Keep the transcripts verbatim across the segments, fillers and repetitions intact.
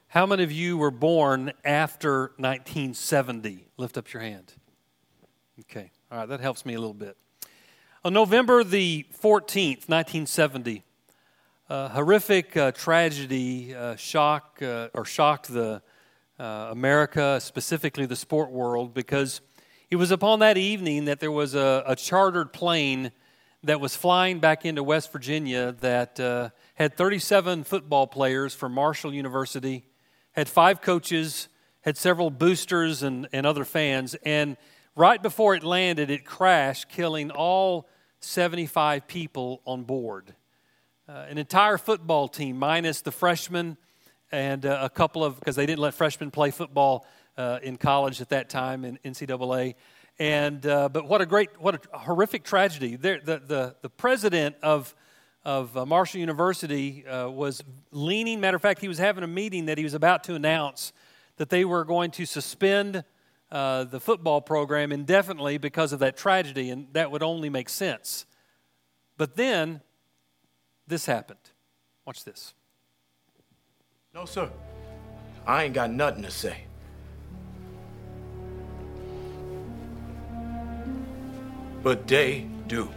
How many of you were born after nineteen seventy? Lift up your hand. Okay, all right, that helps me a little bit. On November the fourteenth, nineteen seventy, a horrific uh, tragedy uh, shock uh, or shocked the uh, America, specifically the sport world, because it was upon that evening that there was a, a chartered plane that was flying back into West Virginia that uh, had thirty-seven football players from Marshall University, had five coaches, had several boosters and, and other fans, and right before it landed, it crashed, killing all seventy-five people on board. Uh, an entire football team, minus the freshmen and uh, a couple of, because they didn't let freshmen play football uh, in college at that time in N C double A. And uh, but what a great, what a horrific tragedy. There, the the the president of of uh, Marshall University uh, was leaning. Matter of fact, he was having a meeting that he was about to announce that they were going to suspend uh, the football program indefinitely because of that tragedy, and that would only make sense. But then this happened. Watch this. No, sir. I ain't got nothing to say. But they do.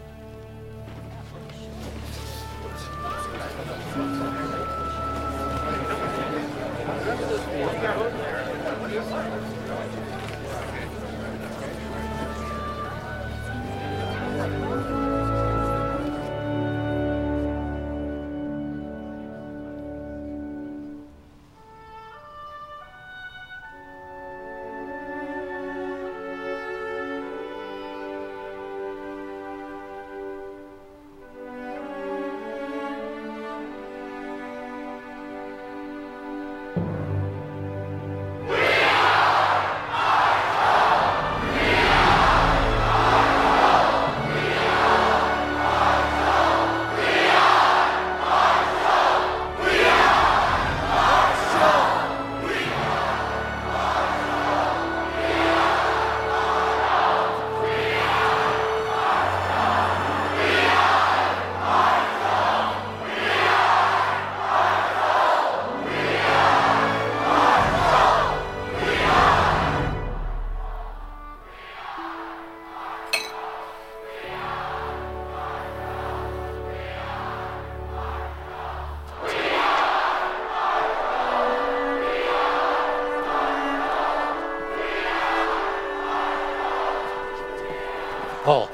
Paul.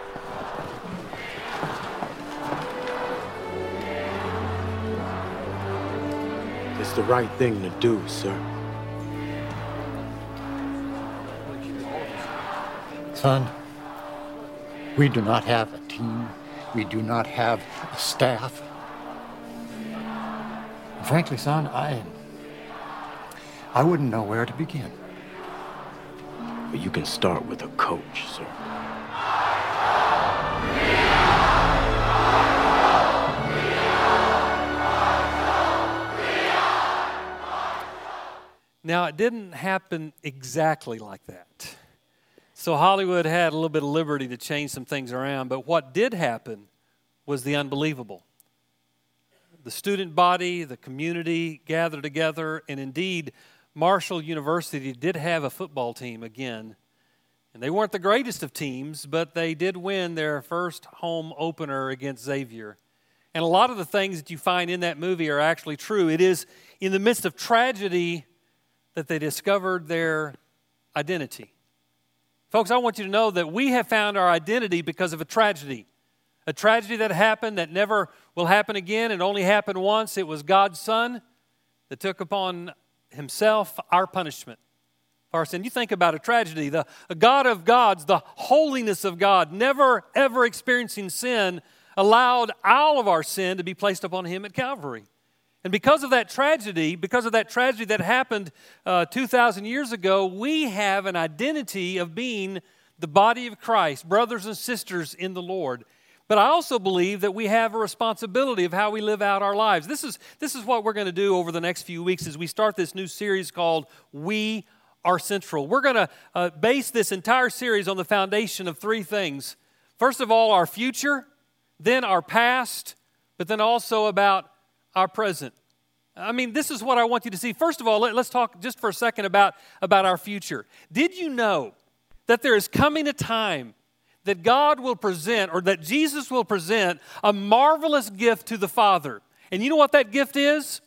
It's the right thing to do, sir. Son, we do not have a team. We do not have a staff. And frankly, son, I, I wouldn't know where to begin. But you can start with a coach, sir. Now, it didn't happen exactly like that. So Hollywood had a little bit of liberty to change some things around, but what did happen was the unbelievable. The student body, the community gathered together, and indeed, Marshall University did have a football team again. And they weren't the greatest of teams, but they did win their first home opener against Xavier. And a lot of the things that you find in that movie are actually true. It is in the midst of tragedy that they discovered their identity. Folks, I want you to know that we have found our identity because of a tragedy. A tragedy that happened that never will happen again. It only happened once. It was God's Son that took upon himself our punishment for our sin. You think about a tragedy. The a God of gods, the holiness of God, never ever experiencing sin, allowed all of our sin to be placed upon him at Calvary. And because of that tragedy, because of that tragedy that happened uh, two thousand years ago, we have an identity of being the body of Christ, brothers and sisters in the Lord. But I also believe that we have a responsibility of how we live out our lives. This is, this is what we're going to do over the next few weeks as we start this new series called We Are Central. We're going to uh, base this entire series on the foundation of three things. First of all, our future, then our past, but then also about our present. I mean, this is what I want you to see. First of all, let, let's talk just for a second about, about our future. Did you know that there is coming a time that God will present, or that Jesus will present, a marvelous gift to the Father? And you know what that gift is?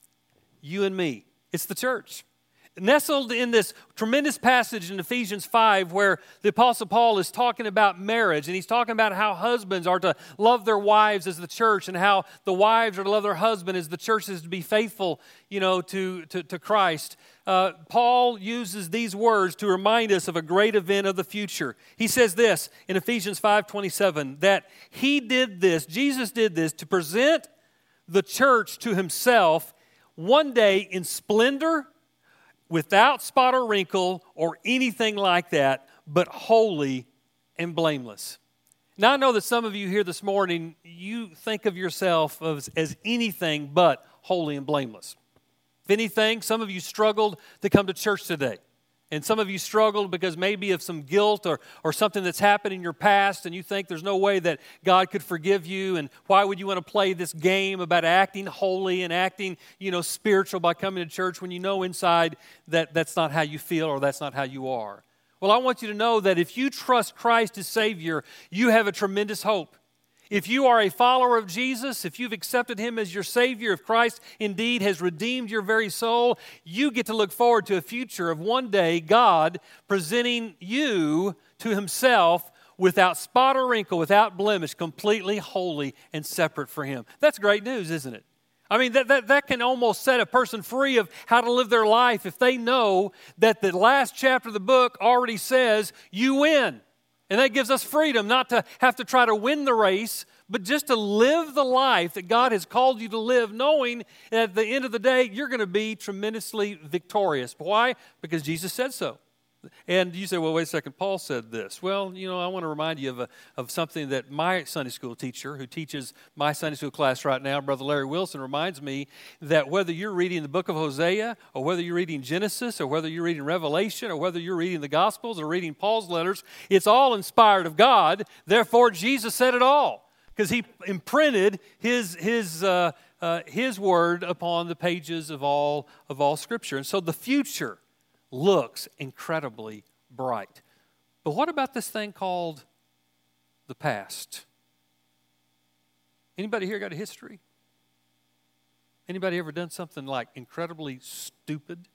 You and me. It's the church. Nestled in this tremendous passage in Ephesians five where the Apostle Paul is talking about marriage, and he's talking about how husbands are to love their wives as the church, and how the wives are to love their husband as the church is to be faithful, you know, to, to, to Christ. Uh, Paul uses these words to remind us of a great event of the future. He says this in Ephesians five twenty-seven, that he did this, Jesus did this, to present the church to himself one day in splendor, without spot or wrinkle or anything like that, but holy and blameless. Now, I know that some of you here this morning, you think of yourself as, as anything but holy and blameless. If anything, some of you struggled to come to church today. And some of you struggled because maybe of some guilt or, or something that's happened in your past, and you think there's no way that God could forgive you, and why would you want to play this game about acting holy and acting, you know, spiritual by coming to church when you know inside that that's not how you feel or that's not how you are? Well, I want you to know that if you trust Christ as Savior, you have a tremendous hope. If you are a follower of Jesus, if you've accepted Him as your Savior, if Christ indeed has redeemed your very soul, you get to look forward to a future of one day God presenting you to Himself without spot or wrinkle, without blemish, completely holy and separate for Him. That's great news, isn't it? I mean, that, that, that can almost set a person free of how to live their life if they know that the last chapter of the book already says, you win. And that gives us freedom not to have to try to win the race, but just to live the life that God has called you to live, knowing that at the end of the day, you're going to be tremendously victorious. Why? Because Jesus said so. And you say, well, wait a second, Paul said this. Well, you know, I want to remind you of, a, of something that my Sunday school teacher, who teaches my Sunday school class right now, Brother Larry Wilson, reminds me that whether you're reading the book of Hosea, or whether you're reading Genesis, or whether you're reading Revelation, or whether you're reading the Gospels, or reading Paul's letters, it's all inspired of God. Therefore, Jesus said it all, because He imprinted His His uh, uh, His word upon the pages of all of all Scripture. And so the future looks incredibly bright. But what about this thing called the past? Anybody here got a history? Anybody ever done something like incredibly stupid?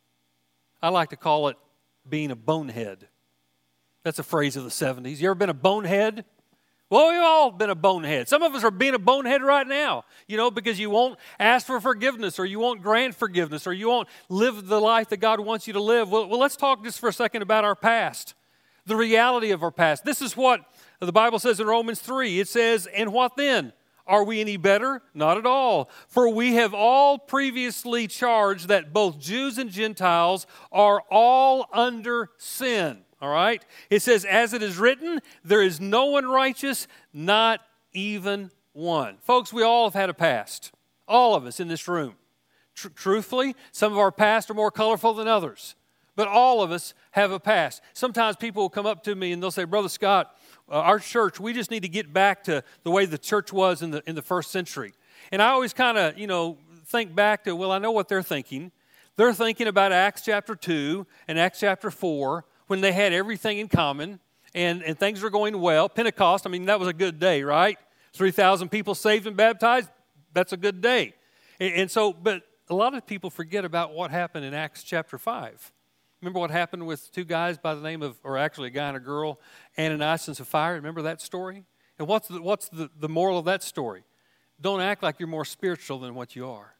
I like to call it being a bonehead. That's a phrase of the seventies. You ever been a bonehead? Well, we've all been a bonehead. Some of us are being a bonehead right now, you know, because you won't ask for forgiveness, or you won't grant forgiveness, or you won't live the life that God wants you to live. Well, well, let's talk just for a second about our past, the reality of our past. This is what the Bible says in Romans three. It says, and what then? Are we any better? Not at all. For we have all previously charged that both Jews and Gentiles are all under sin. All right? It says, as it is written, there is no one righteous, not even one. Folks, we all have had a past. All of us in this room. Tr- truthfully, some of our past are more colorful than others. But all of us have a past. Sometimes people will come up to me and they'll say, Brother Scott, uh, our church, we just need to get back to the way the church was in the in the first century. And I always kind of, you know, think back to, well, I know what they're thinking. They're thinking about Acts chapter two and Acts chapter four, when they had everything in common and, and things were going well. Pentecost, I mean, that was a good day, right? three thousand people saved and baptized, that's a good day. And, and so, but a lot of people forget about what happened in Acts chapter five. Remember what happened with two guys by the name of, or actually a guy and a girl, Ananias and Sapphira? Remember that story? And what's the, what's the, the moral of that story? Don't act like you're more spiritual than what you are.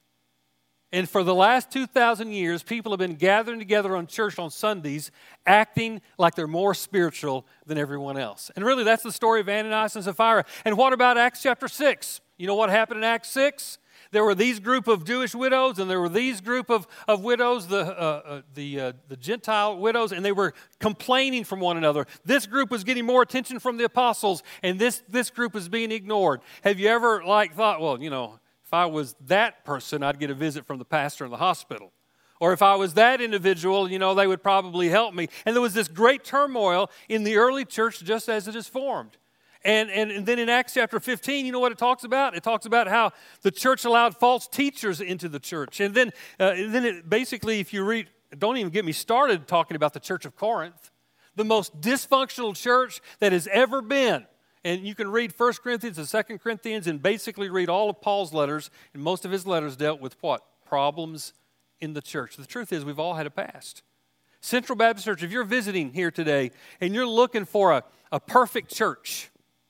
And for the last two thousand years, people have been gathering together on church on Sundays, acting like they're more spiritual than everyone else. And really, that's the story of Ananias and Sapphira. And what about Acts chapter six? You know what happened in Acts six? There were these group of Jewish widows, and there were these group of, of widows, the uh, uh, the uh, the Gentile widows, and they were complaining from one another. This group was getting more attention from the apostles, and this this group was being ignored. Have you ever like thought, well, you know, if I was that person, I'd get a visit from the pastor in the hospital. Or if I was that individual, you know, they would probably help me. And there was this great turmoil in the early church just as it is formed. And, and, and then in Acts chapter fifteen, you know what it talks about? It talks about how the church allowed false teachers into the church. And then, uh, and then it basically, if you read, don't even get me started talking about the church of Corinth, the most dysfunctional church that has ever been. And you can read First Corinthians and Second Corinthians and basically read all of Paul's letters, and most of his letters dealt with what? Problems in the church. The truth is, we've all had a past. Central Baptist Church, if you're visiting here today and you're looking for a, a perfect church,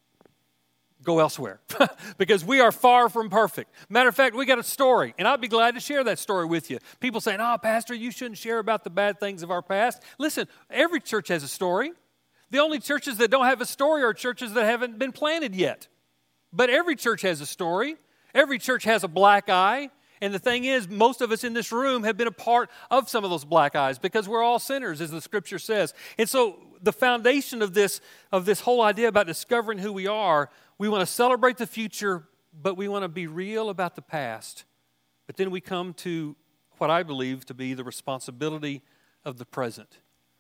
go elsewhere because we are far from perfect. Matter of fact, we got a story, and I'd be glad to share that story with you. People saying, oh, Pastor, you shouldn't share about the bad things of our past. Listen, every church has a story. The only churches that don't have a story are churches that haven't been planted yet. But every church has a story. Every church has a black eye. And the thing is, most of us in this room have been a part of some of those black eyes because we're all sinners, as the Scripture says. And so the foundation of this, of this whole idea about discovering who we are, we want to celebrate the future, but we want to be real about the past. But then we come to what I believe to be the responsibility of the present.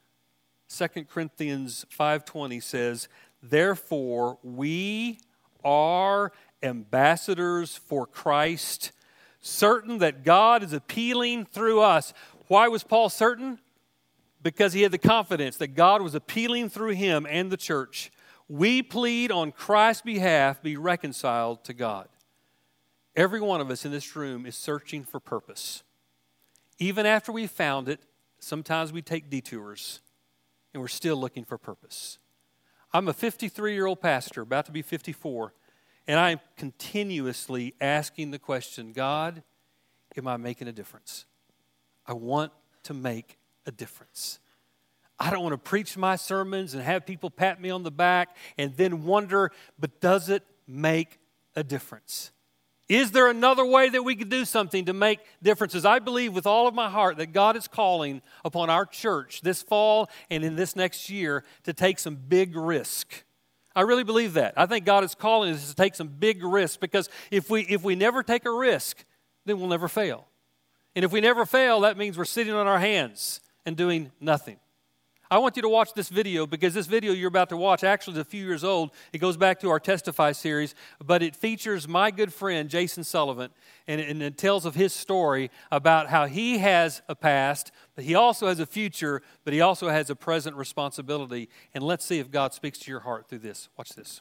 Second Corinthians five twenty says, therefore we are ambassadors for Christ, certain that God is appealing through us. Why was Paul certain? Because he had the confidence that God was appealing through him and the church. We plead on Christ's behalf, be reconciled to God. Every one of us in this room is searching for purpose. Even after we found it, sometimes we take detours, and we're still looking for purpose. I'm a fifty-three-year-old pastor, about to be fifty-four, and I'm continuously asking the question, God, am I making a difference? I want to make a difference. I don't want to preach my sermons and have people pat me on the back and then wonder, but does it make a difference? Is there another way that we could do something to make differences? I believe with all of my heart that God is calling upon our church this fall and in this next year to take some big risk. I really believe that. I think God is calling us to take some big risks because if we if we never take a risk, then we'll never fail. And if we never fail, that means we're sitting on our hands and doing nothing. I want you to watch this video because this video you're about to watch actually is a few years old. It goes back to our Testify series, but it features my good friend Jason Sullivan, and it, and it tells of his story about how he has a past, but he also has a future, but he also has a present responsibility. And let's see if God speaks to your heart through this. Watch this.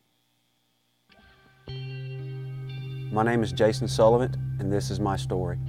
My name is Jason Sullivan, and this is my story.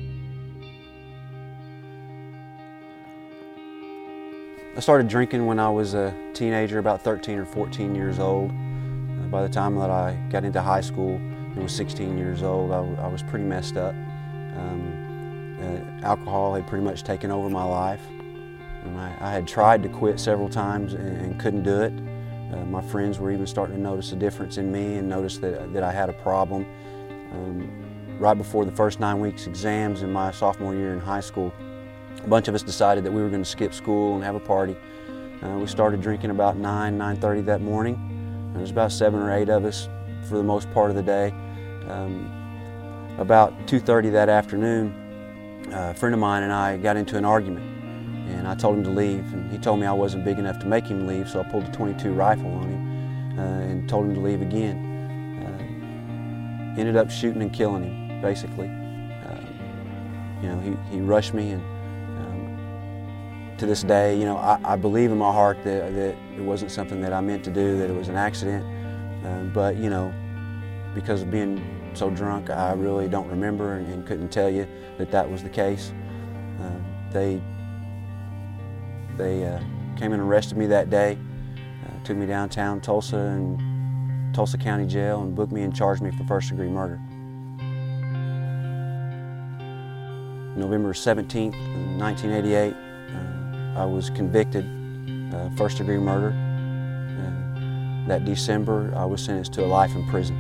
I started drinking when I was a teenager, about thirteen or fourteen years old. Uh, by the time that I got into high school and was sixteen years old, I, w- I was pretty messed up. Um, uh, alcohol had pretty much taken over my life. And I, I had tried to quit several times and, and couldn't do it. Uh, my friends were even starting to notice a difference in me and notice that, that I had a problem. Um, right before the first nine weeks exams in my sophomore year in high school, a bunch of us decided that we were going to skip school and have a party. Uh, we started drinking about nine, nine thirty that morning. There was about seven or eight of us for the most part of the day. Um, about two thirty that afternoon, uh, a friend of mine and I got into an argument, and I told him to leave, and he told me I wasn't big enough to make him leave, so I pulled a twenty-two rifle on him uh, and told him to leave again. Uh, ended up shooting and killing him, basically. Uh, you know, he, he rushed me, and to this day, you know, I, I believe in my heart that, that it wasn't something that I meant to do, that it was an accident. Um, but, you know, because of being so drunk, I really don't remember and, and couldn't tell you that that was the case. Uh, they they uh, came and arrested me that day, uh, took me downtown Tulsa and Tulsa County Jail and booked me and charged me for first-degree murder. November seventeenth, nineteen eighty-eight, I was convicted uh, first-degree murder. And that December, I was sentenced to a life in prison.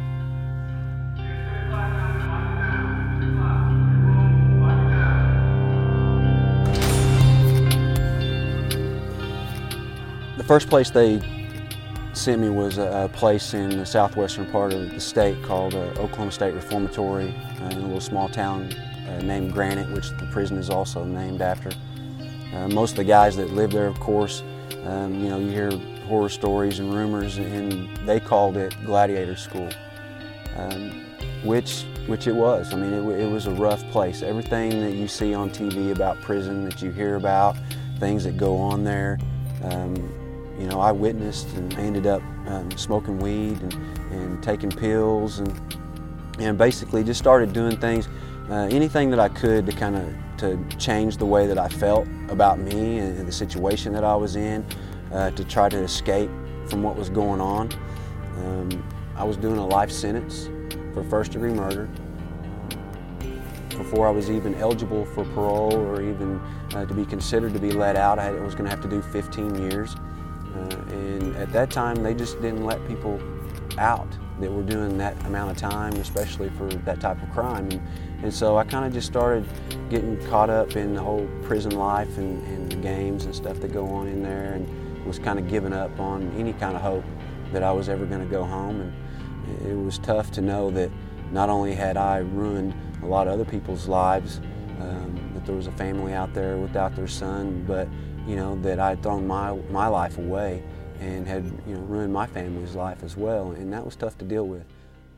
The first place they sent me was a, a place in the southwestern part of the state called uh, Oklahoma State Reformatory uh, in a little small town uh, named Granite, which the prison is also named after. Uh, most of the guys that live there, of course, um, you know, you hear horror stories and rumors, and they called it Gladiator School, um, which which it was. I mean, it, it was a rough place. Everything that you see on T V about prison, that you hear about, things that go on there, um, you know, I witnessed, and I ended up um, smoking weed and, and taking pills, and and basically just started doing things, uh, anything that I could to kind of to change the way that I felt about me and, and the situation that I was in, uh, to try to escape from what was going on. Um, I was doing a life sentence for first degree murder before I was even eligible for parole or even uh, to be considered to be let out. I, had, I was going to have to do fifteen years. Uh, and at that time, they just didn't let people out that were doing that amount of time, especially for that type of crime. And, and so I kind of just started getting caught up in the whole prison life and, and the games and stuff that go on in there, and was kind of giving up on any kind of hope that I was ever going to go home. And it was tough to know that not only had I ruined a lot of other people's lives, um, that there was a family out there without their son, but you know, that I had thrown my, my life away and had, you know, ruined my family's life as well, and that was tough to deal with.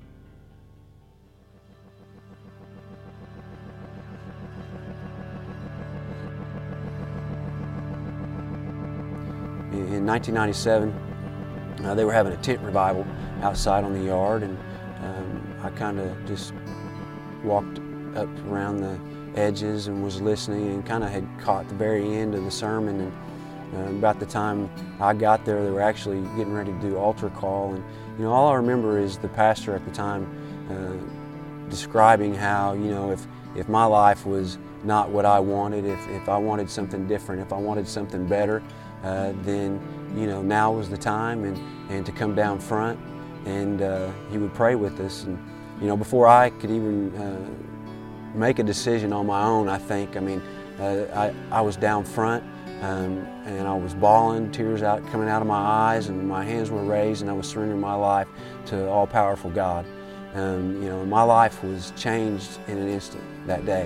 In nineteen ninety-seven, uh, they were having a tent revival outside on the yard, and um, I kind of just walked up around the edges and was listening, and kind of had caught the very end of the sermon. And uh, about the time I got there, they were actually getting ready to do altar call. And you know, all I remember is the pastor at the time uh, describing how, you know, if if my life was not what I wanted, if if I wanted something different, if I wanted something better, uh, then you know, now was the time, and and to come down front, and uh, he would pray with us. And you know, before I could even uh, make a decision on my own, I think. I mean, uh, I, I was down front, um, and I was bawling, tears out coming out of my eyes, and my hands were raised, and I was surrendering my life to all-powerful God. Um, you know, my life was changed in an instant that day.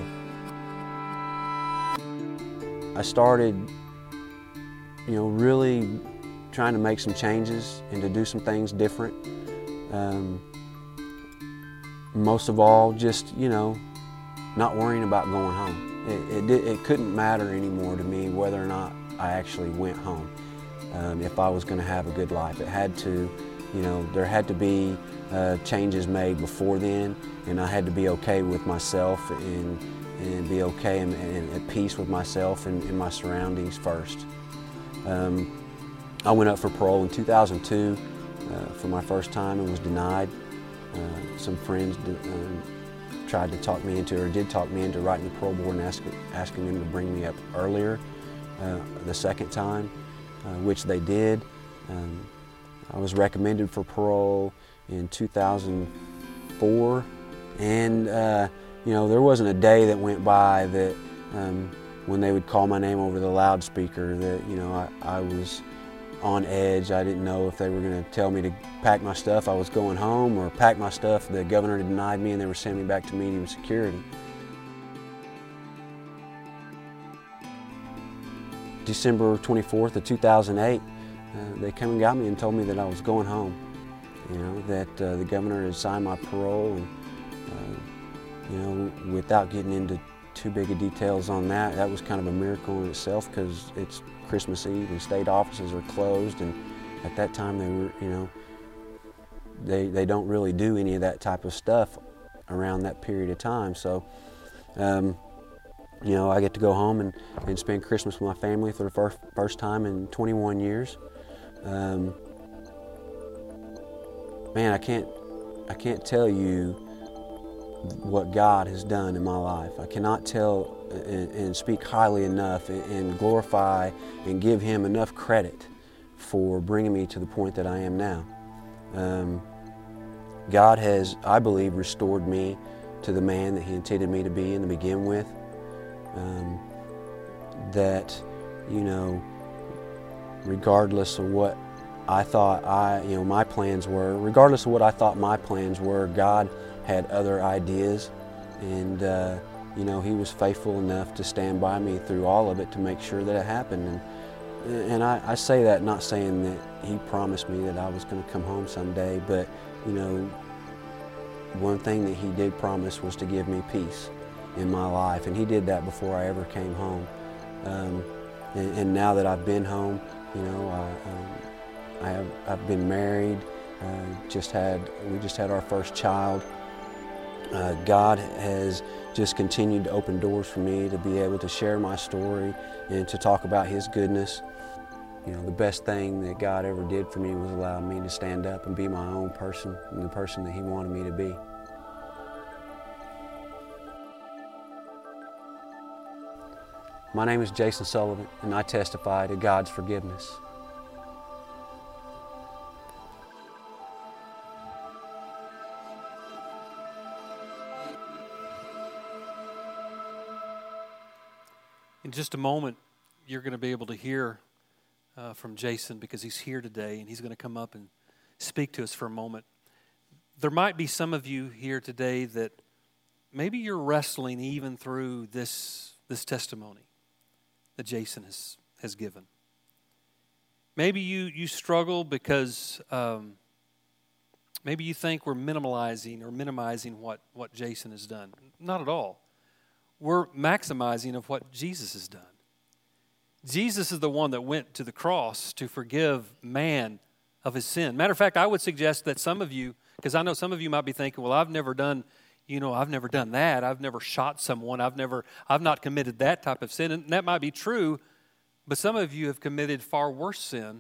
I started, you know, really trying to make some changes and to do some things different. Um, most of all, just, you know, not worrying about going home. It, it, it couldn't matter anymore to me whether or not I actually went home. Um, if I was going to have a good life, it had to, you know, there had to be uh, changes made before then, and I had to be okay with myself and, and be okay and, and at peace with myself and, and my surroundings first. Um, I went up for parole in two thousand two uh, for my first time and was denied. Uh, some friends did, um, tried to talk me into, or did talk me into writing the parole board and ask, asking them to bring me up earlier uh, the second time, uh, which they did. Um, I was recommended for parole in two thousand four, and uh, you know, there wasn't a day that went by that um, when they would call my name over the loudspeaker that, you know, I, I was on edge. I didn't know if they were going to tell me to pack my stuff, I was going home, or pack my stuff, the governor had denied me and they were sending me back to medium security. December twenty-fourth of two thousand eight, uh, they came and got me and told me that I was going home. You know, that uh, the governor had signed my parole, and uh, you know, without getting into too big of details on that, that was kind of a miracle in itself, because it's Christmas Eve and state offices are closed, and at that time they were, you know, they they don't really do any of that type of stuff around that period of time. So, um, you know, I get to go home and, and spend Christmas with my family for the first first time in twenty-one years. Um, man, I can't I can't tell you what God has done in my life. I cannot tell and, and speak highly enough and, and glorify and give Him enough credit for bringing me to the point that I am now. Um, God has, I believe, restored me to the man that He intended me to be and to begin with. Um, that, you know, regardless of what I thought I, you know, my plans were, regardless of what I thought my plans were, God had other ideas, and uh, you know, He was faithful enough to stand by me through all of it to make sure that it happened. And And I, I say that not saying that he promised me that I was going to come home someday, but, you know, one thing that he did promise was to give me peace in my life, and he did that before I ever came home. Um, and, and now that I've been home, you know, I, um, I have, I've been married, uh, just had, we just had our first child. Uh, God has just continued to open doors for me to be able to share my story and to talk about His goodness. You know, the best thing that God ever did for me was allow me to stand up and be my own person and the person that He wanted me to be. My name is Jason Sullivan, and I testify to God's forgiveness. In just a moment, you're going to be able to hear uh, from Jason because he's here today and he's going to come up and speak to us for a moment. There might be some of you here today that maybe you're wrestling even through this, this testimony that Jason has, has given. Maybe you, you struggle because um, maybe you think we're minimalizing or minimizing what, what Jason has done. Not at all. We're maximizing of what Jesus has done. Jesus is the one that went to the cross to forgive man of his sin. Matter of fact, I would suggest that some of you, because I know some of you might be thinking, well, I've never done, you know, I've never done that. I've never shot someone. I've never, I've not committed that type of sin. And that might be true, but some of you have committed far worse sin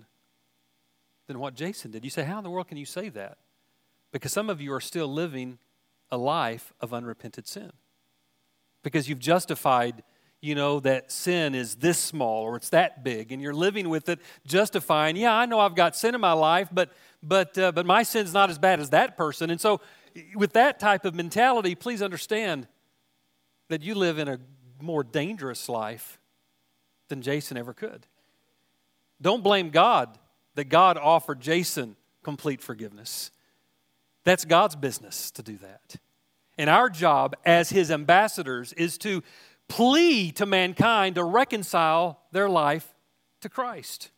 than what Jason did. You say, how in the world can you say that? Because some of you are still living a life of unrepented sin. Because you've justified, you know, that sin is this small or it's that big, and you're living with it, justifying, yeah, I know I've got sin in my life, but but uh, but my sin's not as bad as that person. And so with that type of mentality, please understand that you live in a more dangerous life than Jason ever could. Don't blame God that God offered Jason complete forgiveness. That's God's business to do that. And our job as His ambassadors is to plea to mankind to reconcile their life to Christ.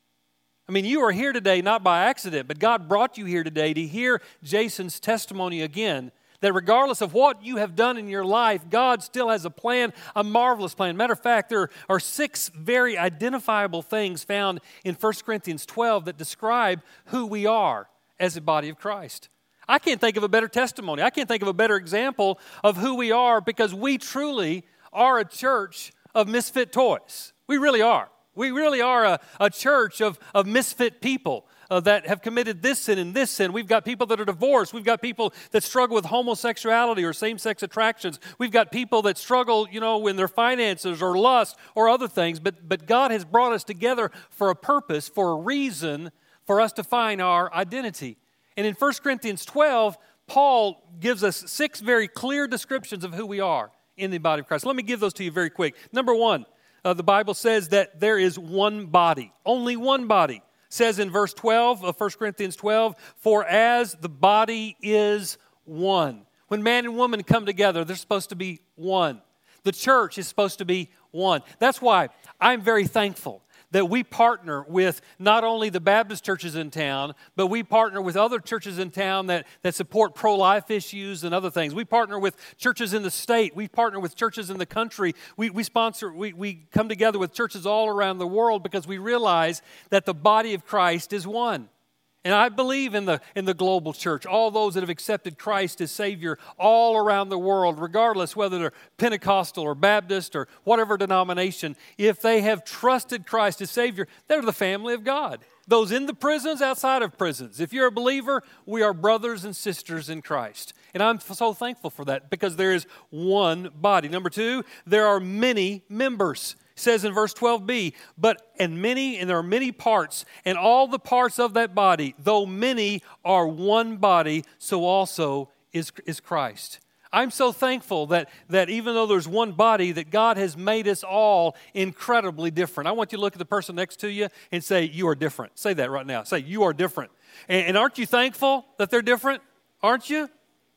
I mean, you are here today not by accident, but God brought you here today to hear Jason's testimony again, that regardless of what you have done in your life, God still has a plan, a marvelous plan. Matter of fact, there are six very identifiable things found in First Corinthians twelve that describe who we are as the body of Christ. I can't think of a better testimony. I can't think of a better example of who we are, because we truly are a church of misfit toys. We really are. We really are a, a church of, of misfit people uh, that have committed this sin and this sin. We've got people that are divorced. We've got people that struggle with homosexuality or same-sex attractions. We've got people that struggle, you know, in their finances or lust or other things. But, but God has brought us together for a purpose, for a reason, for us to find our identity. And in First Corinthians twelve, Paul gives us six very clear descriptions of who we are in the body of Christ. Let me give those to you very quick. Number one, uh, the Bible says that there is one body. Only one body. It says in verse twelve of First Corinthians twelve, for as the body is one. When man and woman come together, they're supposed to be one. The church is supposed to be one. That's why I'm very thankful that we partner with not only the Baptist churches in town, but we partner with other churches in town that, that support pro-life issues and other things. We partner with churches in the state. We partner with churches in the country. We, we sponsor, we, we come together with churches all around the world because we realize that the body of Christ is one. And I believe in the in the global church, all those that have accepted Christ as Savior all around the world, regardless whether they're Pentecostal or Baptist or whatever denomination, if they have trusted Christ as Savior, they're the family of God. Those in the prisons, outside of prisons. If you're a believer, we are brothers and sisters in Christ. And I'm so thankful for that because there is one body. Number two, there are many members. It says in verse twelve b, but and many, and there are many parts, and all the parts of that body, though many are one body, so also is, is Christ. I'm so thankful that, that even though there's one body, that God has made us all incredibly different. I want you to look at the person next to you and say, you are different. Say that right now. Say, you are different. And, and aren't you thankful that they're different? Aren't you?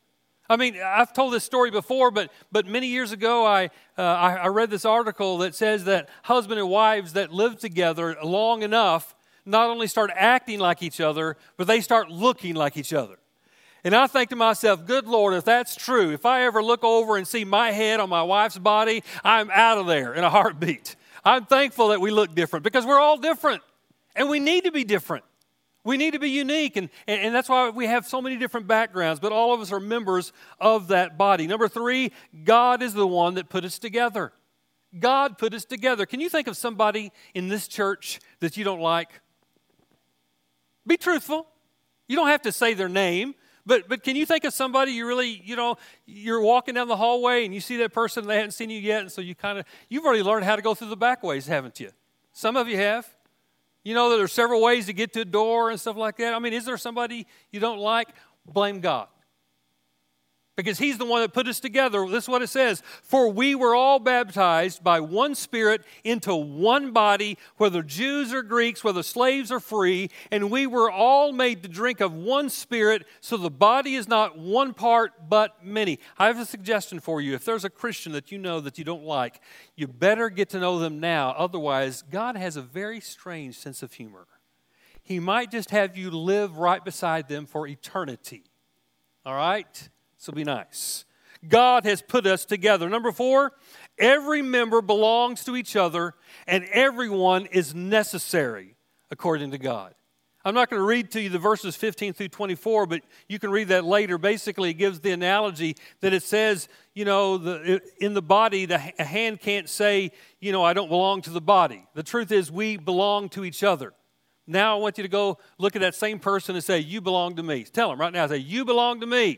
I mean, I've told this story before, but but many years ago, I, uh, I I read this article that says that husband and wives that live together long enough not only start acting like each other, but they start looking like each other. And I think to myself, good Lord, if that's true, if I ever look over and see my head on my wife's body, I'm out of there in a heartbeat. I'm thankful that we look different because we're all different, and we need to be different. We need to be unique, and, and that's why we have so many different backgrounds, but all of us are members of that body. Number three, God is the one that put us together. God put us together. Can you think of somebody in this church that you don't like? Be truthful. You don't have to say their name, but but can you think of somebody you really, you know, you're walking down the hallway and you see that person and they haven't seen you yet, and so you kind of, you've already learned how to go through the back ways, haven't you? Some of you have. You know that there's several ways to get to a door and stuff like that. I mean, is there somebody you don't like? Blame God. Because He's the one that put us together. This is what it says. For we were all baptized by one Spirit into one body, whether Jews or Greeks, whether slaves or free, and we were all made to drink of one Spirit, so the body is not one part but many. I have a suggestion for you. If there's a Christian that you know that you don't like, you better get to know them now. Otherwise, God has a very strange sense of humor. He might just have you live right beside them for eternity. All right? So be nice. God has put us together. Number four, every member belongs to each other, and everyone is necessary according to God. I'm not going to read to you the verses fifteen through twenty-four, but you can read that later. Basically, it gives the analogy that it says, you know, the, in the body, the, a hand can't say, you know, I don't belong to the body. The truth is we belong to each other. Now I want you to go look at that same person and say, you belong to me. Tell them right now, say, you belong to me.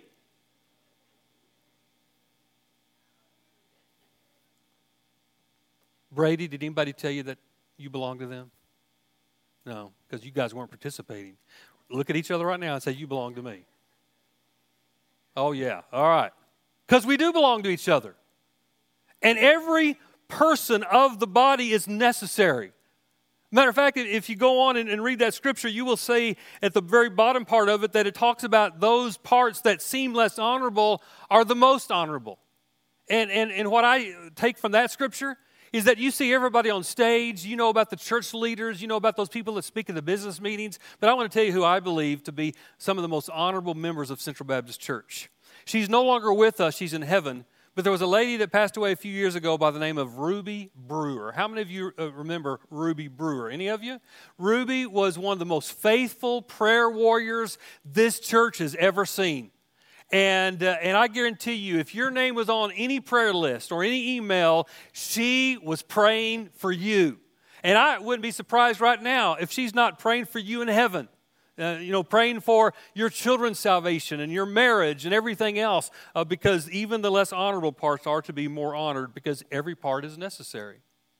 Brady, did anybody tell you that you belong to them? No, because you guys weren't participating. Look at each other right now and say, you belong to me. Oh, yeah. All right. Because we do belong to each other. And every person of the body is necessary. Matter of fact, if you go on and, and read that scripture, you will see at the very bottom part of it that it talks about those parts that seem less honorable are the most honorable. And, and, and what I take from that scripture is that you see everybody on stage, you know about the church leaders, you know about those people that speak in the business meetings, but I want to tell you who I believe to be some of the most honorable members of Central Baptist Church. She's no longer with us, she's in heaven, but there was a lady that passed away a few years ago by the name of Ruby Brewer. How many of you remember Ruby Brewer? Any of you? Ruby was one of the most faithful prayer warriors this church has ever seen. And uh, and I guarantee you, if your name was on any prayer list or any email, she was praying for you. And I wouldn't be surprised right now if she's not praying for you in heaven. Uh, you know, praying for your children's salvation and your marriage and everything else. Uh, because even the less honorable parts are to be more honored because every part is necessary.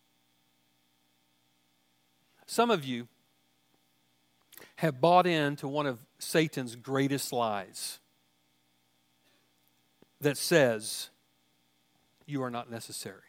Some of you have bought into one of Satan's greatest lies that says you are not necessary.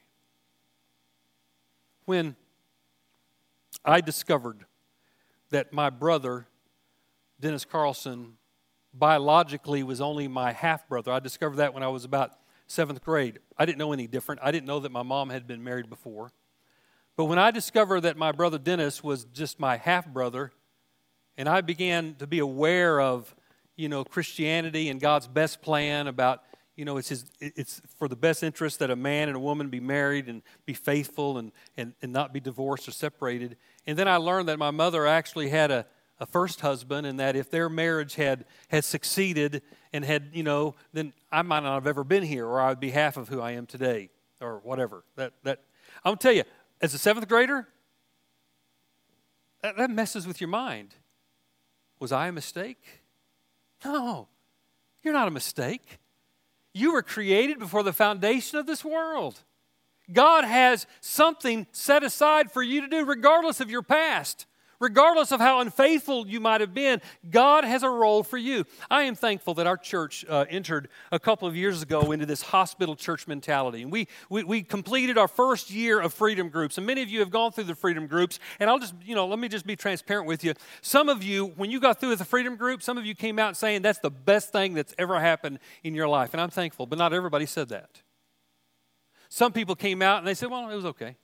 When I discovered that my brother, Dennis Carlson, biologically was only my half-brother, I discovered that when I was about seventh grade. I didn't know any different. I didn't know that my mom had been married before. But when I discovered that my brother Dennis was just my half-brother, and I began to be aware of, you know, Christianity and God's best plan about, you know, it's his, it's for the best interest that a man and a woman be married and be faithful and, and, and not be divorced or separated. And then I learned that my mother actually had a, a first husband, and that if their marriage had, had succeeded and had, you know, then I might not have ever been here, or I would be half of who I am today, or whatever. That that I'm going to tell you, as a seventh grader, that, that messes with your mind. Was I a mistake? No, you're not a mistake. You were created before the foundation of this world. God has something set aside for you to do regardless of your past, Regardless of how unfaithful you might have been, God has a role for you. I am thankful that our church uh, entered a couple of years ago into this hospital church mentality. And we, we we completed our first year of freedom groups. And many of you have gone through the freedom groups. And I'll just, you know, let me just be transparent with you. Some of you, when you got through with the freedom group, some of you came out saying that's the best thing that's ever happened in your life. And I'm thankful, but not everybody said that. Some people came out and they said, well, it was okay.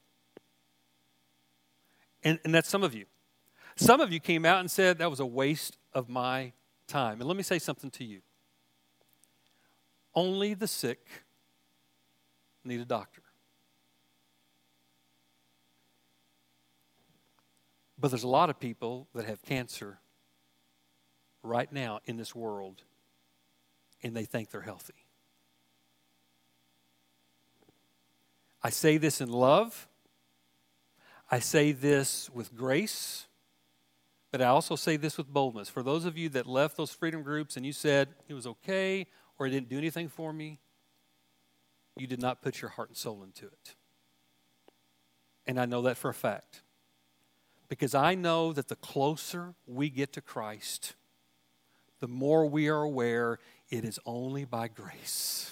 And, and that's some of you. Some of you came out and said, that was a waste of my time. And let me say something to you. Only the sick need a doctor. But there's a lot of people that have cancer right now in this world, and they think they're healthy. I say this in love. I say this with grace. But I also say this with boldness. For those of you that left those freedom groups and you said, it was okay, or it didn't do anything for me, you did not put your heart and soul into it. And I know that for a fact. Because I know that the closer we get to Christ, the more we are aware it is only by grace.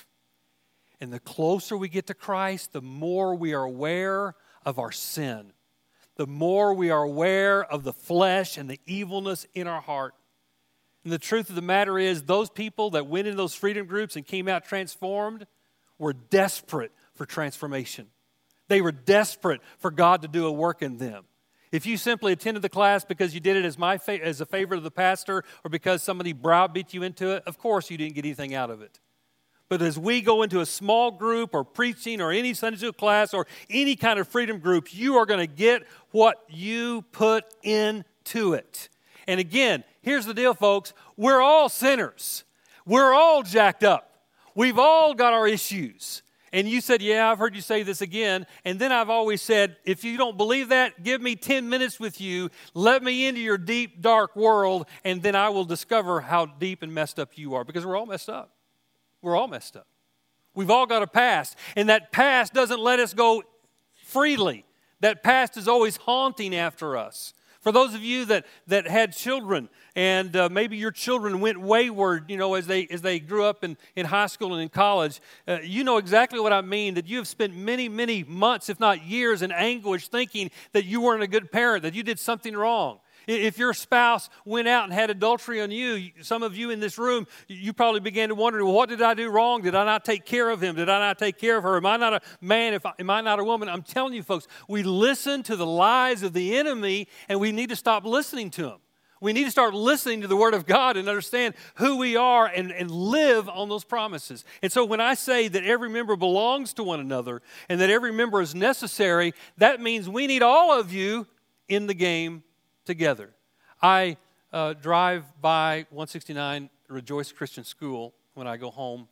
And the closer we get to Christ, the more we are aware of our sin. The more we are aware of the flesh and the evilness in our heart. And the truth of the matter is, those people that went into those freedom groups and came out transformed were desperate for transformation. They were desperate for God to do a work in them. If you simply attended the class because you did it as my fa- as a favor of the pastor or because somebody browbeat you into it, of course you didn't get anything out of it. But as we go into a small group or preaching or any Sunday school class or any kind of freedom group, you are going to get what you put into it. And again, here's the deal, folks. We're all sinners. We're all jacked up. We've all got our issues. And you said, yeah, I've heard you say this again. And then I've always said, if you don't believe that, give me ten minutes with you. Let me into your deep, dark world, and then I will discover how deep and messed up you are. Because we're all messed up. We're all messed up. We've all got a past. And that past doesn't let us go freely. That past is always haunting after us. For those of you that, that had children, and uh, maybe your children went wayward, you know, as they as they grew up in, in high school and in college, uh, you know exactly what I mean, that you have spent many, many months, if not years, in anguish thinking that you weren't a good parent, that you did something wrong. If your spouse went out and had adultery on you, some of you in this room, you probably began to wonder, well, what did I do wrong? Did I not take care of him? Did I not take care of her? Am I not a man? If I, am I not a woman? I'm telling you, folks, we listen to the lies of the enemy, and we need to stop listening to them. We need to start listening to the Word of God and understand who we are and, and live on those promises. And so when I say that every member belongs to one another and that every member is necessary, that means we need all of you in the game together. I uh, drive by one sixty-nine Rejoice Christian School when I go home,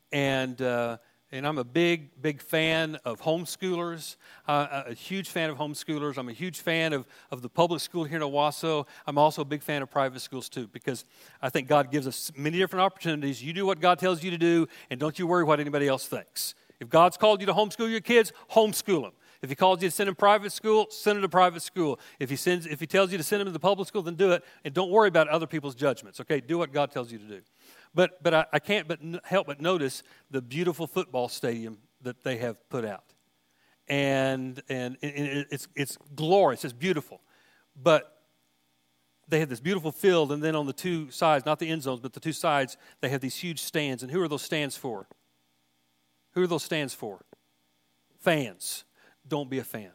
and uh, and I'm a big, big fan of homeschoolers, uh, a huge fan of homeschoolers. I'm a huge fan of, of the public school here in Owasso. I'm also a big fan of private schools too, because I think God gives us many different opportunities. You do what God tells you to do, and don't you worry what anybody else thinks. If God's called you to homeschool your kids, homeschool them. If he calls you to send them to private school, send them to private school. If he sends, if he tells you to send them to the public school, then do it. And don't worry about other people's judgments, okay? Do what God tells you to do. But but I, I can't but n- help but notice the beautiful football stadium that they have put out. And and, and it's it's glorious, it's beautiful. But they have this beautiful field, and then on the two sides, not the end zones, but the two sides, they have these huge stands. And who are those stands for? Who are those stands for? Fans. Don't be a fan.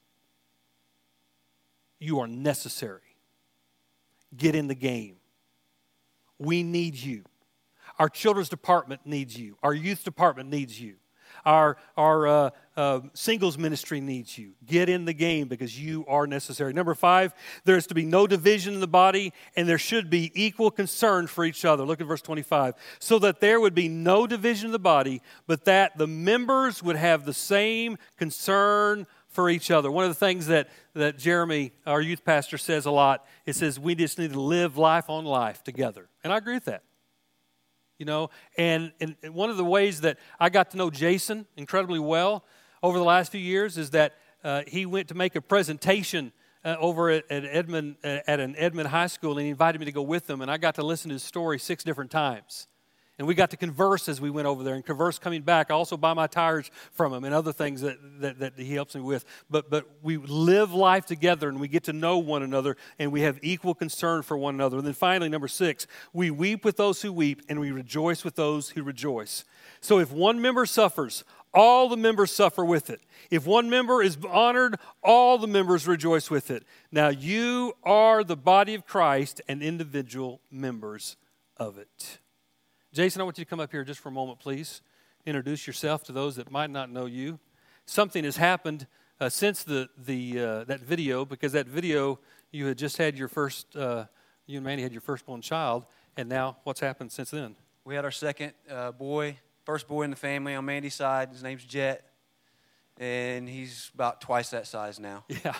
You are necessary. Get in the game. We need you. Our children's department needs you. Our youth department needs you. Our, our uh, uh, singles ministry needs you. Get in the game because you are necessary. Number five, there is to be no division in the body, and there should be equal concern for each other. Look at verse twenty-five. So that there would be no division in the body, but that the members would have the same concern for each other. One of the things that, that Jeremy, our youth pastor, says a lot, it says we just need to live life on life together. And I agree with that. You know, and, and one of the ways that I got to know Jason incredibly well over the last few years is that uh, he went to make a presentation uh, over at, at Edmond uh, at an Edmond High School, and he invited me to go with him, and I got to listen to his story six different times. And we got to converse as we went over there, and converse coming back. I also buy my tires from him and other things that, that, that he helps me with. But but we live life together, and we get to know one another, and we have equal concern for one another. And then finally, number six, we weep with those who weep, and we rejoice with those who rejoice. So if one member suffers, all the members suffer with it. If one member is honored, all the members rejoice with it. Now you are the body of Christ and individual members of it. Jason, I want you to come up here just for a moment, please. Introduce yourself to those that might not know you. Something has happened uh, since the the uh, that video, because that video, you had just had your first, uh, you and Mandy had your firstborn child, and now what's happened since then? We had our second uh, boy, first boy in the family on Mandy's side. His name's Jet, and he's about twice that size now. Yeah.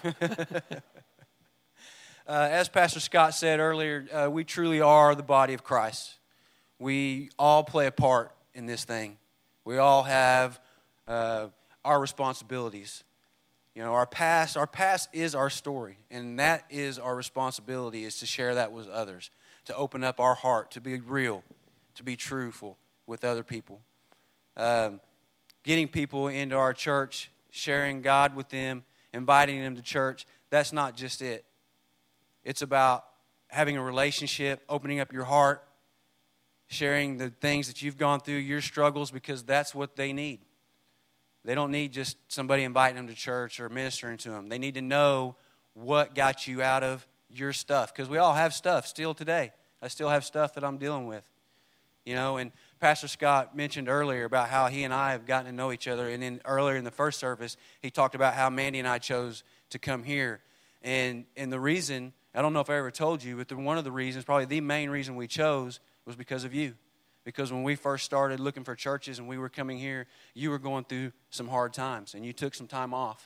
uh, as Pastor Scott said earlier, uh, we truly are the body of Christ. We all play a part in this thing. We all have uh, our responsibilities. You know, our past, our past is our story, and that is our responsibility, is to share that with others, to open up our heart, to be real, to be truthful with other people. Um, getting people into our church, sharing God with them, inviting them to church, that's not just it. It's about having a relationship, opening up your heart, sharing the things that you've gone through, your struggles, because that's what they need. They don't need just somebody inviting them to church or ministering to them. They need to know what got you out of your stuff, because we all have stuff still today. I still have stuff that I'm dealing with. You know, and Pastor Scott mentioned earlier about how he and I have gotten to know each other, and then earlier in the first service, he talked about how Mandy and I chose to come here. And and the reason, I don't know if I ever told you, but the, one of the reasons, probably the main reason we chose, was because of you. Because when we first started looking for churches and we were coming here, you were going through some hard times, and you took some time off.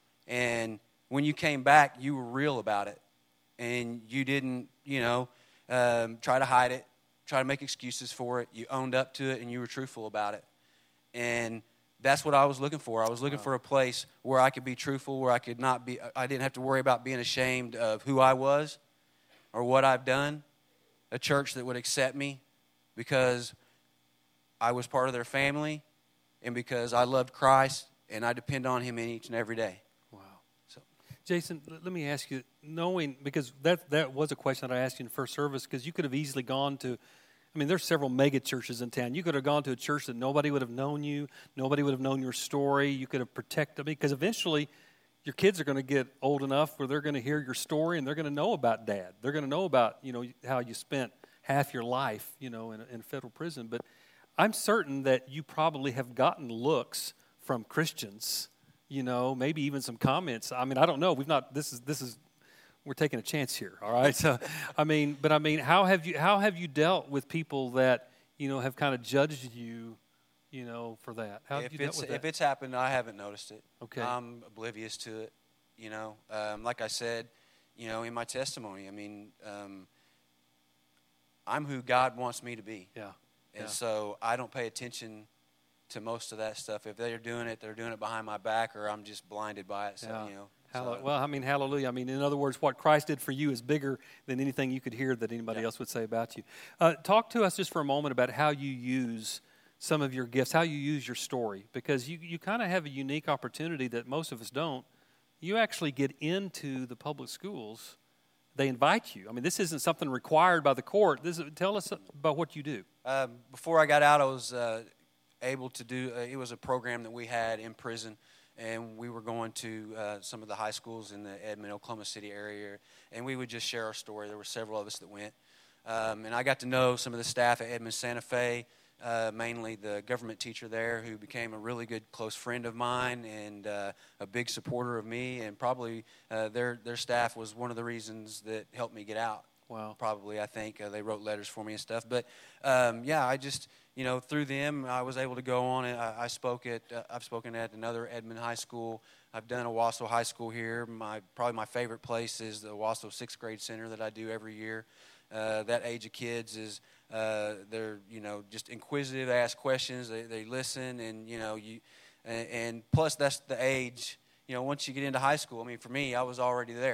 And when you came back, you were real about it. And you didn't, you know, um, try to hide it, try to make excuses for it. You owned up to it, and you were truthful about it. And that's what I was looking for. I was looking wow. for a place where I could be truthful, where I could not be, I didn't have to worry about being ashamed of who I was or what I've done. A church that would accept me because I was part of their family and because I loved Christ and I depend on Him in each and every day. Wow. So, Jason, let me ask you, knowing, because that, that was a question that I asked you in the first service, because you could have easily gone to, I mean, there's several mega churches in town. You could have gone to a church that nobody would have known you, nobody would have known your story. You could have protected me, because eventually your kids are going to get old enough where they're going to hear your story and they're going to know about Dad. They're going to know about, you know, how you spent half your life, you know, in, in federal prison. But I'm certain that you probably have gotten looks from Christians, you know, maybe even some comments. I mean, I don't know. We've not, this is, this is, we're taking a chance here, all right? So, I mean, but I mean, how have you, how have you dealt with people that, you know, have kind of judged you, you know, for that? How have if you dealt it's, with that? If it's happened, I haven't noticed it. Okay. I'm oblivious to it, you know. Um, like I said, you know, in my testimony, I mean, um, I'm who God wants me to be. Yeah. And yeah. so I don't pay attention to most of that stuff. If they're doing it, they're doing it behind my back, or I'm just blinded by it. So, yeah. you know. Hall- so. Well, I mean, hallelujah. I mean, in other words, what Christ did for you is bigger than anything you could hear that anybody yeah. else would say about you. Uh, talk to us just for a moment about how you use some of your gifts, how you use your story, because you, you kind of have a unique opportunity that most of us don't. You actually get into the public schools. They invite you. I mean, this isn't something required by the court. This is, tell us about what you do. Um, before I got out, I was uh, able to do, uh, it was a program that we had in prison, and we were going to uh, some of the high schools in the Edmond, Oklahoma City area, and we would just share our story. There were several of us that went. Um, and I got to know some of the staff at Edmond Santa Fe, uh, mainly the government teacher there, who became a really good close friend of mine and uh, a big supporter of me, and probably uh, their their staff was one of the reasons that helped me get out. Wow. Probably, I think. Uh, they wrote letters for me and stuff. But, um, yeah, I just, you know, through them, I was able to go on. And I, I spoke at, uh, I've spoken at another Edmond High School. I've done Owasso High School here. My Probably my favorite place is the Owasso Sixth Grade Center that I do every year. Uh, that age of kids is, uh, they're, you know, just inquisitive. They ask questions. They, they listen. And, you know, you, and, and plus that's the age, you know, once you get into high school. I mean, for me, I was already there.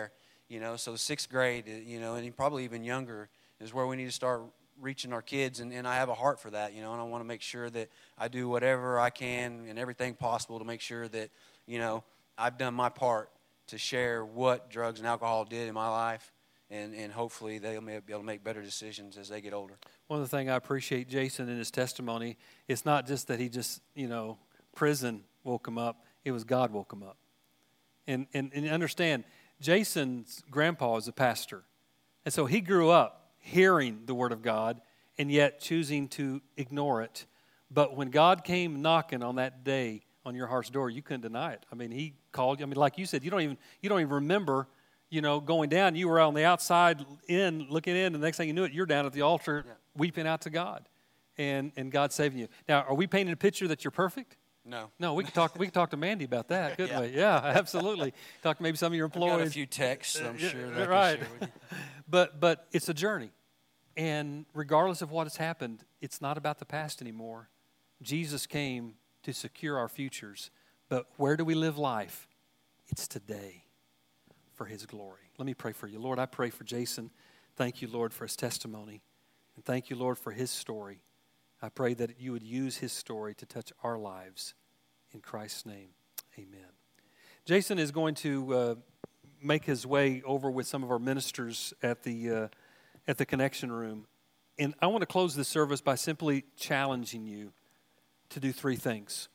You know, so sixth grade, you know, and probably even younger is where we need to start reaching our kids, and, and I have a heart for that, you know, and I want to make sure that I do whatever I can and everything possible to make sure that, you know, I've done my part to share what drugs and alcohol did in my life, and, and hopefully they'll be able to make better decisions as they get older. One of the things I appreciate Jason in his testimony, it's not just that he just, you know, prison woke him up, it was God woke him up. And, and, and understand, Jason's grandpa is a pastor, and so he grew up hearing the Word of God and yet choosing to ignore it. But when God came knocking on that day on your heart's door, you couldn't deny it. I mean, he called you. I mean, like you said, you don't even you don't even remember, you know, going down. You were on the outside in, looking in, and the next thing you knew it, you're down at the altar yeah. weeping out to God, and, and God saving you. Now, are we painting a picture that you're perfect? No. No, we could talk we could talk to Mandy about that, couldn't yeah. we? Yeah, absolutely. Talk to maybe some of your employees. I've got a few texts, I'm sure. That right. I can share with you. But but it's a journey. And regardless of what has happened, it's not about the past anymore. Jesus came to secure our futures. But where do we live life? It's today for his glory. Let me pray for you. Lord, I pray for Jason. Thank you, Lord, for his testimony. And thank you, Lord, for his story. I pray that you would use his story to touch our lives. In Christ's name, amen. Jason is going to uh, make his way over with some of our ministers at the uh, at the Connection Room. And I want to close this service by simply challenging you to do three things.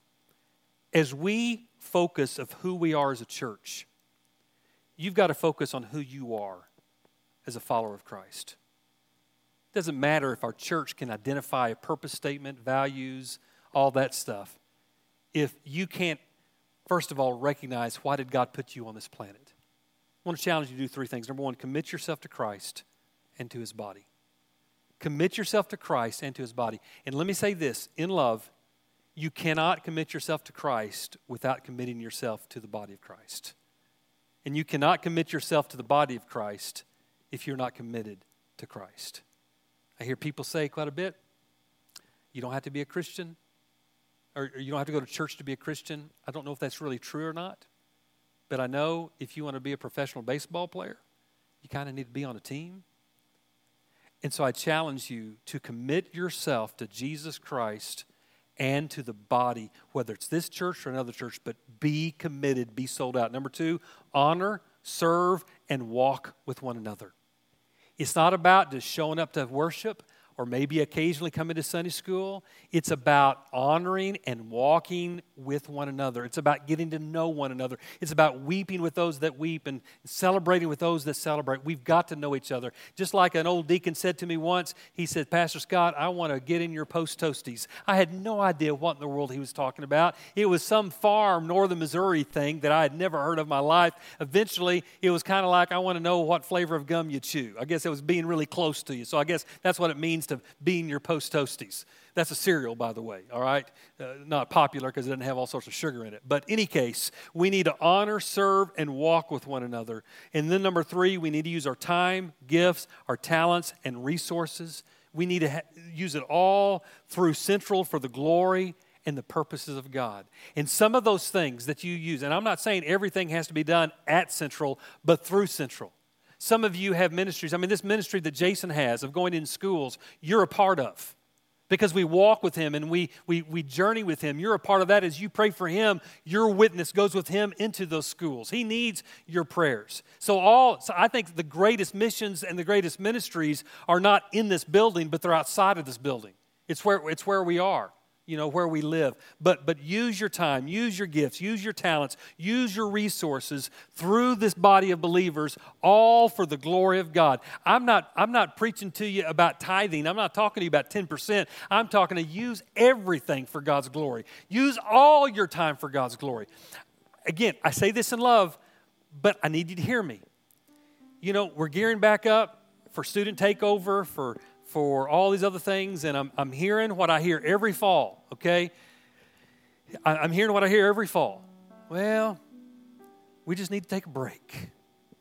As we focus of who we are as a church, you've got to focus on who you are as a follower of Christ. It doesn't matter if our church can identify a purpose statement, values, all that stuff. If you can't, first of all, recognize why did God put you on this planet. I want to challenge you to do three things. Number one, commit yourself to Christ and to his body. Commit yourself to Christ and to his body. And let me say this, in love, you cannot commit yourself to Christ without committing yourself to the body of Christ. And you cannot commit yourself to the body of Christ if you're not committed to Christ. I hear people say quite a bit, you don't have to be a Christian, or you don't have to go to church to be a Christian. I don't know if that's really true or not, but I know if you want to be a professional baseball player, you kind of need to be on a team. And so I challenge you to commit yourself to Jesus Christ and to the body, whether it's this church or another church, but be committed, be sold out. Number two, honor, serve, and walk with one another. It's not about just showing up to worship or maybe occasionally coming to Sunday school. It's about honoring and walking with one another. It's about getting to know one another. It's about weeping with those that weep and celebrating with those that celebrate. We've got to know each other. Just like an old deacon said to me once, he said, Pastor Scott, I want to get in your post toasties. I had no idea what in the world he was talking about. It was some farm, northern Missouri thing that I had never heard of in my life. Eventually, it was kind of like, I want to know what flavor of gum you chew. I guess it was being really close to you. So I guess that's what it means to be in your post toasties. That's a cereal, by the way, all right? Uh, not popular because it doesn't have all sorts of sugar in it. But in any case, we need to honor, serve, and walk with one another. And then number three, we need to use our time, gifts, our talents, and resources. We need to ha- use it all through Central for the glory and the purposes of God. And some of those things that you use, and I'm not saying everything has to be done at Central, but through Central. Some of you have ministries. I mean, this ministry that Jason has of going in schools, you're a part of. Because we walk with him and we, we, we journey with him. You're a part of that. As you pray for him, your witness goes with him into those schools. He needs your prayers. So all so I think the greatest missions and the greatest ministries are not in this building, but they're outside of this building. It's where, it's where we are. You know, where we live. But but use your time, use your gifts, use your talents, use your resources through this body of believers, all for the glory of God. I'm not, I'm not preaching to you about tithing. I'm not talking to you about ten percent. I'm talking to use everything for God's glory. Use all your time for God's glory. Again, I say this in love, but I need you to hear me. You know, we're gearing back up for student takeover, for for all these other things, and I'm, I'm hearing what I hear every fall, okay? I, I'm hearing what I hear every fall. Well, we just need to take a break.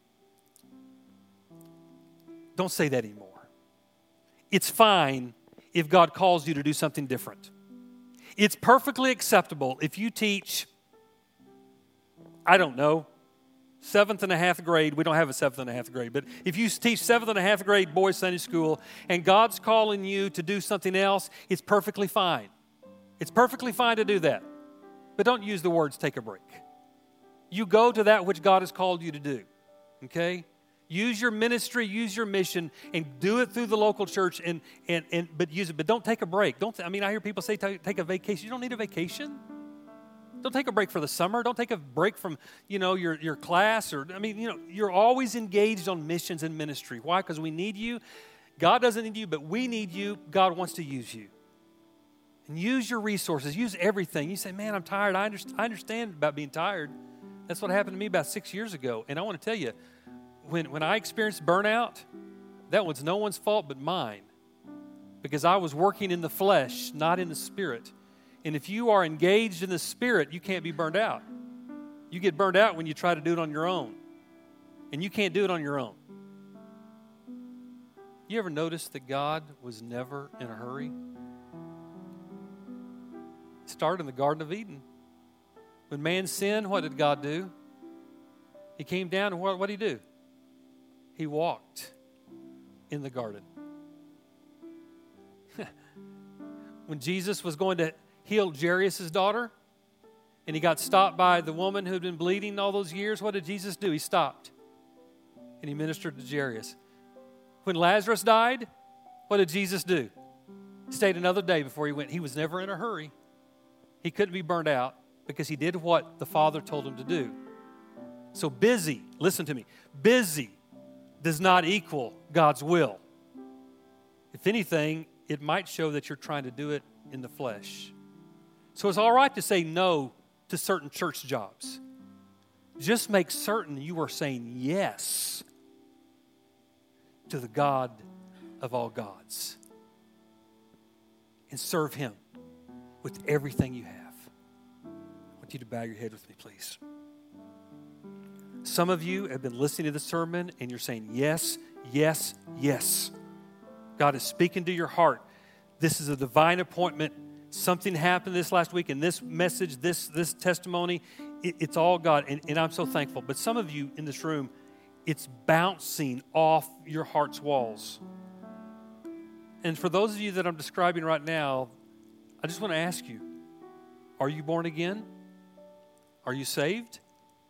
Don't say that anymore. It's fine if God calls you to do something different. It's perfectly acceptable if you teach, I don't know, seventh and a half grade, we don't have a seventh and a half grade, but if you teach seventh and a half grade boys Sunday school and God's calling you to do something else, it's perfectly fine. It's perfectly fine to do that. But don't use the words take a break. You go to that which God has called you to do, okay? Use your ministry, use your mission, and do it through the local church, and, and, and but use it. But don't take a break. Don't. I mean, I hear people say take, take a vacation. You don't need a vacation. Don't take a break for the summer. Don't take a break from, you know, your, your class. Or I mean, you know, you're always engaged on missions and ministry. Why? Because we need you. God doesn't need you, but we need you. God wants to use you. And use your resources. Use everything. You say, man, I'm tired. I understand, I understand about being tired. That's what happened to me about six years ago. And I want to tell you, when, when I experienced burnout, that was no one's fault but mine. Because I was working in the flesh, not in the spirit. And if you are engaged in the spirit, you can't be burned out. You get burned out when you try to do it on your own. And you can't do it on your own. You ever notice that God was never in a hurry? It started in the Garden of Eden. When man sinned, what did God do? He came down and what, what did he do? He walked in the garden. When Jesus was going to heal Jairus' daughter, and he got stopped by the woman who had been bleeding all those years, what did Jesus do? He stopped, and he ministered to Jairus. When Lazarus died, what did Jesus do? He stayed another day before he went. He was never in a hurry. He couldn't be burned out because he did what the Father told him to do. So busy, listen to me, busy does not equal God's will. If anything, it might show that you're trying to do it in the flesh. So it's all right to say no to certain church jobs. Just make certain you are saying yes to the God of all gods. And serve Him with everything you have. I want you to bow your head with me, please. Some of you have been listening to the sermon and you're saying yes, yes, yes. God is speaking to your heart. This is a divine appointment. Something happened this last week, and this message, this, this testimony, it, it's all God, and, and I'm so thankful. But some of you in this room, it's bouncing off your heart's walls. And for those of you that I'm describing right now, I just want to ask you, are you born again? Are you saved?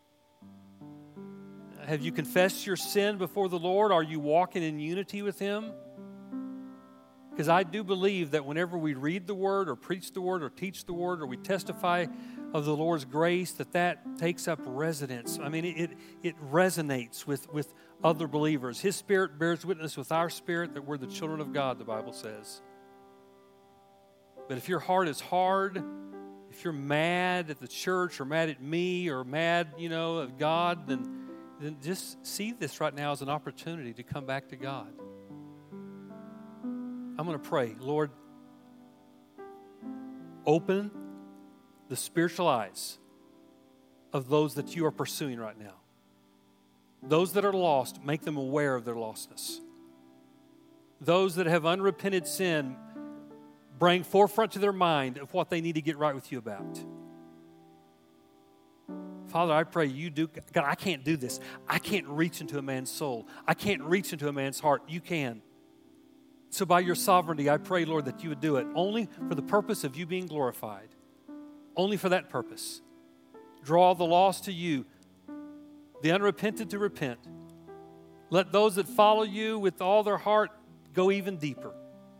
Have you confessed your sin before the Lord? Are you walking in unity with Him? Because I do believe that whenever we read the Word or preach the Word or teach the Word or we testify of the Lord's grace, that that takes up residence. I mean, it it resonates with, with other believers. His Spirit bears witness with our spirit that we're the children of God, the Bible says. But if your heart is hard, if you're mad at the church or mad at me or mad, you know, at God, then, then just see this right now as an opportunity to come back to God. I'm going to pray, Lord, open the spiritual eyes of those that you are pursuing right now. Those that are lost, make them aware of their lostness. Those that have unrepented sin, bring forefront to their mind of what they need to get right with you about. Father, I pray you do. God, I can't do this. I can't reach into a man's soul. I can't reach into a man's heart. You can. So by your sovereignty, I pray, Lord, that you would do it only for the purpose of you being glorified. Only for that purpose. Draw the lost to you, the unrepentant to repent. Let those that follow you with all their heart go even deeper.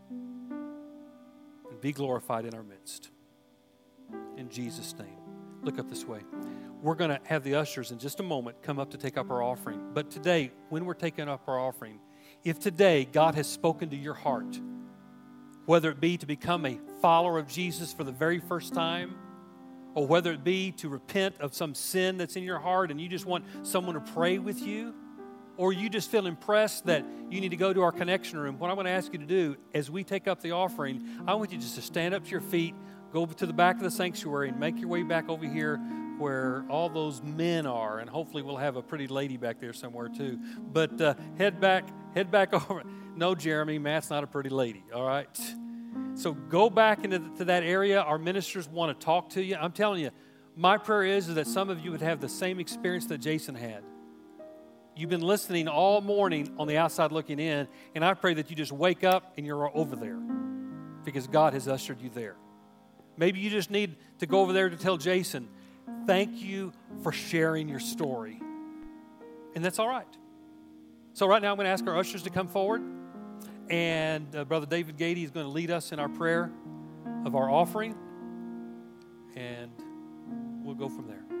And be glorified in our midst. In Jesus' name. Look up this way. We're going to have the ushers in just a moment come up to take up our offering. But today, when we're taking up our offering, if today God has spoken to your heart, whether it be to become a follower of Jesus for the very first time, or whether it be to repent of some sin that's in your heart and you just want someone to pray with you, or you just feel impressed that you need to go to our connection room, what I want to ask you to do as we take up the offering, I want you just to stand up to your feet, go to the back of the sanctuary and make your way back over here where all those men are, and hopefully we'll have a pretty lady back there somewhere too. But uh, head back, head back over. No, Jeremy, Matt's not a pretty lady, all right? So go back into the, to that area. Our ministers want to talk to you. I'm telling you, my prayer is, is that some of you would have the same experience that Jason had. You've been listening all morning on the outside looking in, and I pray that you just wake up and you're over there because God has ushered you there. Maybe you just need to go over there to tell Jason, thank you for sharing your story. And that's all right. So right now I'm going to ask our ushers to come forward. And uh, Brother David Gady is going to lead us in our prayer of our offering. And we'll go from there.